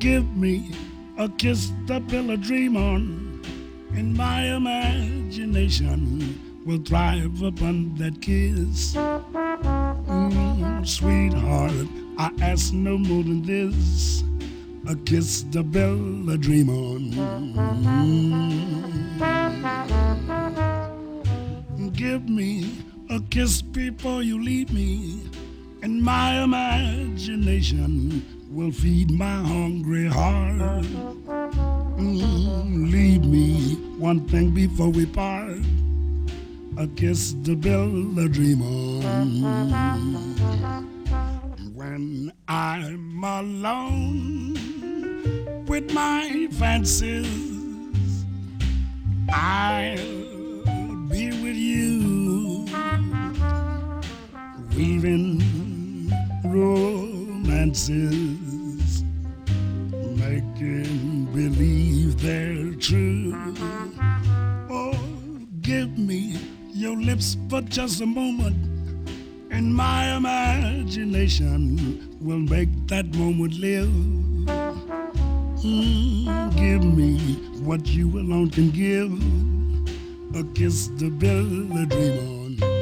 Give me a kiss to build a dream on, and my imagination will thrive upon that kiss. Sweetheart, I ask no more than this, a kiss to build a dream on. Give me a kiss before you leave me, and my imagination will feed my hungry heart. Leave me one thing before we part, a kiss to build a dream on. When I'm alone with my fancies, I'll be with you, weaving romances, making believe they're true. Oh, give me your lips for just a moment, and my imagination will make that moment live. Give me what you alone can give, a kiss to build a dream on.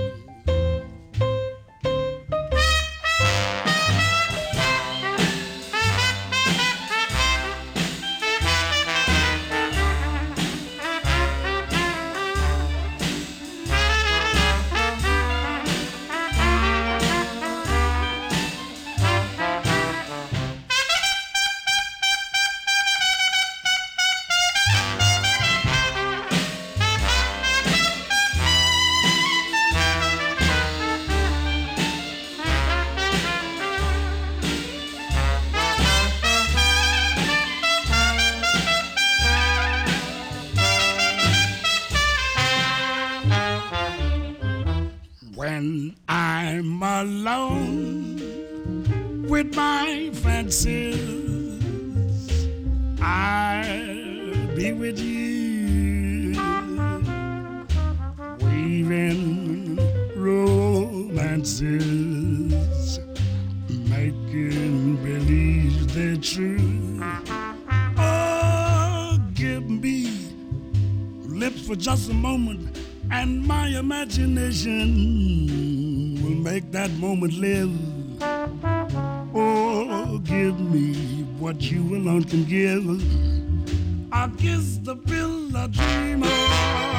When I'm alone with my fancies, I'll be with you, weaving romances, making believe they're true. Oh, give me lips for just a moment, and my imagination will make that moment live. Oh, give me what you alone can give, I'll kiss the pill I dream of.